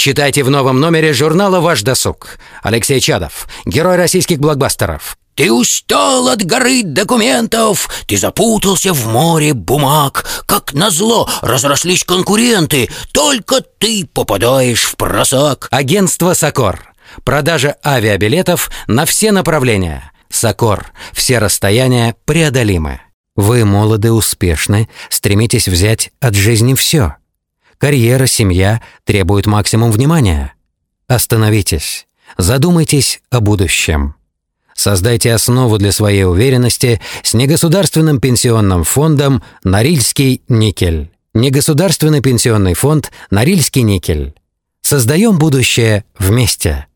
Читайте в новом номере журнала «Ваш досуг». Алексей Чадов, герой российских блокбастеров. Ты устал от горы документов, ты запутался в море бумаг. Как назло, разрослись конкуренты, только ты попадаешь в просак. Агентство «Сокор». Продажа авиабилетов на все направления. «Сокор». Все расстояния преодолимы. Вы молоды, успешны, стремитесь взять от жизни все. Карьера, семья требуют максимум внимания. Остановитесь, задумайтесь о будущем. Создайте основу для своей уверенности с негосударственным пенсионным фондом «Норильский никель». Негосударственный пенсионный фонд «Норильский никель». Создаем будущее вместе.